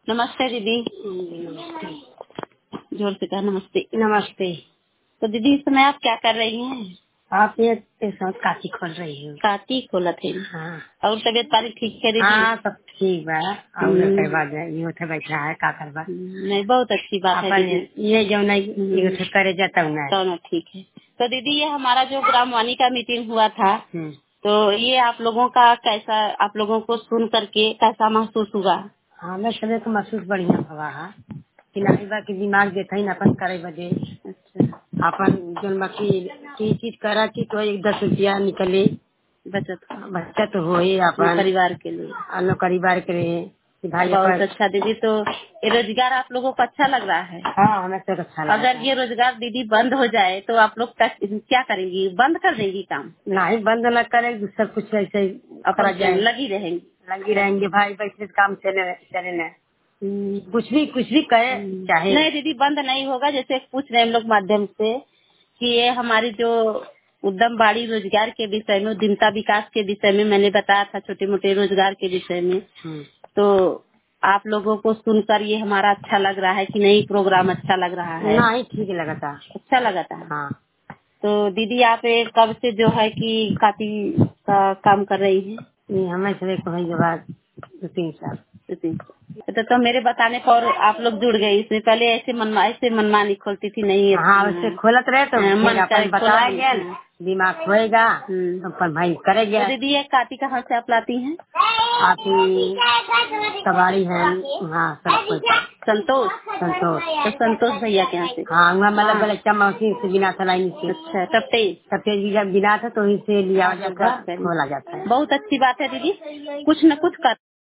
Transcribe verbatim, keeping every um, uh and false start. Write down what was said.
नमस्ते दीदी। नमस्ते। जोर से कहा नमस्ते। नमस्ते। तो दीदी इस समय आप क्या कर रही हैं? आप ये के साथ काटी खोल रही हूँ। काटी खोला थे। हाँ और तबियत पानी ठीक है दीदी? हाँ सब ठीक बा। और हम्म, के बाद ये उठे बैठा है का करबा। नहीं बहुत अच्छी बात है अपन दीदी। ये जो नहीं ये हम्म, उठे करे जाता हूँ ना। तो ना ठीक है। तो दीदी ये हमारा जो ग्रामवाणी का मीटिंग हुआ था, हम्म। तो ये आप लोगों का कैसा, आप लोगों को सुन करके कैसा महसूस हुआ? हाँ मैं सभी को महसूस बढ़िया हुआ है कि नहीं बा की दिमाग देता ही अपन करे बदे। अच्छा, अपन जो बाकी की चीज करा की तो एक दस रुपया निकले बचत बचत हो अपने अपन परिवार के लिए। अन्य परिवार के लिए कि भाई बहुत अपन। अच्छा दीदी। तो ये रोजगार आप लोगों को अच्छा लग रहा है? हाँ हमें तो अच्छा लगा। अगर ये रोजगार दीदी बंद हो जाए तो आप लोग का- क्या करेंगी? बंद कर देंगी काम? नहीं बंद न करे दूसरा कुछ ऐसे ही करा अपन जाए। लगी रहेंगी? लगी रहेंगे भाई बैठे काम चले चले न। कुछ भी कुछ भी करे हम्म, चाहे। नहीं दीदी बंद नहीं होगा। जैसे पूछ रहे हैं हम लोग माध्यम से कि ये हमारी जो उद्यम बाड़ी रोजगार के विषय में, उद्यमता विकास के विषय में मैंने बताया था, छोटे मोटे रोजगार के विषय में। हम्म। तो आप लोगों को सुनकर ये हमारा अच्छा लग रहा है कि नहीं? प्रोग्राम अच्छा लग रहा है? नहीं ठीक लगा था। अच्छा लगा था। हाँ तो दीदी आप एक कब से जो है कि काफी का काम कर रही हैं? ये हमें से कहीं के बाद दो तीन साल। तो, तो, तो मेरे बताने पर आप लोग जुड़ गए। इससे पहले ऐसे मनमा ऐसे मनमानी खोलती थी नहीं? हाँ उससे खोलत रहे तो अ, फिर मन अपन करे खोला बताया नहीं। गया हाँ। दिमाग खोएगा हम्म। तो अपन भाई करे तो गया। दीदी ये काटी कहाँ से आप लाती हैं? आप सवारी है। हाँ सब कुछ। संतोष। संतोष। तो संतोष भैया के यहाँ से? हाँ वहाँ मतलब बलच्चा मशीन से बिना सलाई से अच्छा, तब तेज सफेद बीजा बिना था तो इसे लिया आप लोग जाता बस करें। खोला जाता है। बहुत अच्छी बात है दीदी। कुछ न कुछ कर